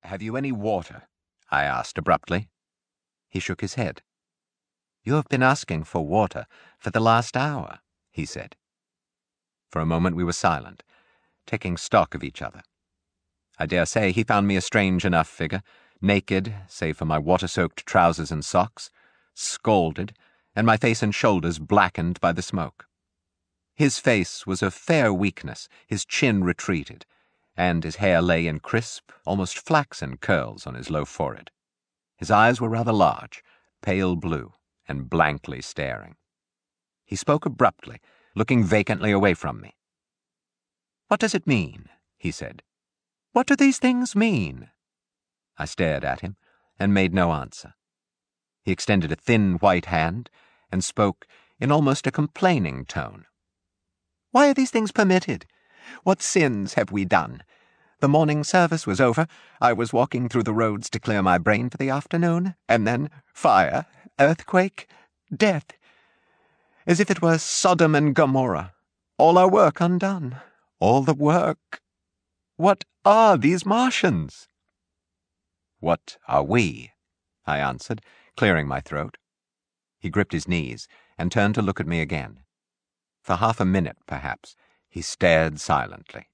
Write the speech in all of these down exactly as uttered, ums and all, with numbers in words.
"Have you any water?" I asked abruptly. He shook his head. "You have been asking for water for the last hour," he said. For a moment we were silent, taking stock of each other. I dare say he found me a strange enough figure, naked, save for my water-soaked trousers and socks, scalded, and my face and shoulders blackened by the smoke. His face was of fair weakness, his chin retreated, and his hair lay in crisp, almost flaxen curls on his low forehead. His eyes were rather large, pale blue, and blankly staring. He spoke abruptly, looking vacantly away from me. "What does it mean?" he said. "What do these things mean?" I stared at him, and made no answer. He extended a thin white hand, and spoke in almost a complaining tone. "Why are these things permitted? What sins have we done? The morning service was over, I was walking through the roads to clear my brain for the afternoon, and then fire, earthquake, death. As if it were Sodom and Gomorrah. All our work undone. All the work. What are these Martians?" "What are we?" I answered, clearing my throat. He gripped his knees and turned to look at me again. For half a minute, perhaps, he stared silently.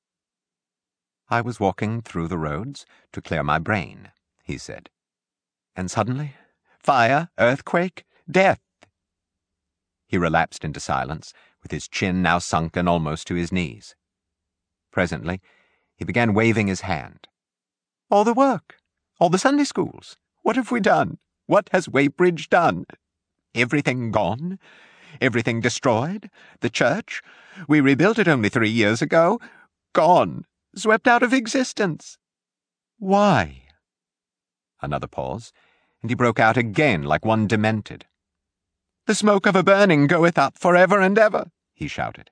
"I was walking through the roads to clear my brain," he said. "And suddenly, fire, earthquake, death." He relapsed into silence, with his chin now sunken almost to his knees. Presently, he began waving his hand. "All the work, all the Sunday schools. What have we done? What has Weybridge done? Everything gone? Everything destroyed? The church? We rebuilt it only three years ago. Gone. Swept out of existence. Why?" Another pause, and he broke out again like one demented. "The smoke of a burning goeth up for ever and ever," he shouted.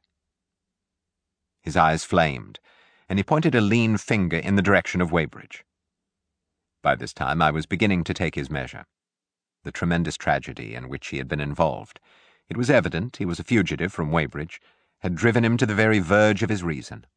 His eyes flamed, and he pointed a lean finger in the direction of Weybridge. By this time I was beginning to take his measure. The tremendous tragedy in which he had been involved, it was evident he was a fugitive from Weybridge, had driven him to the very verge of his reason.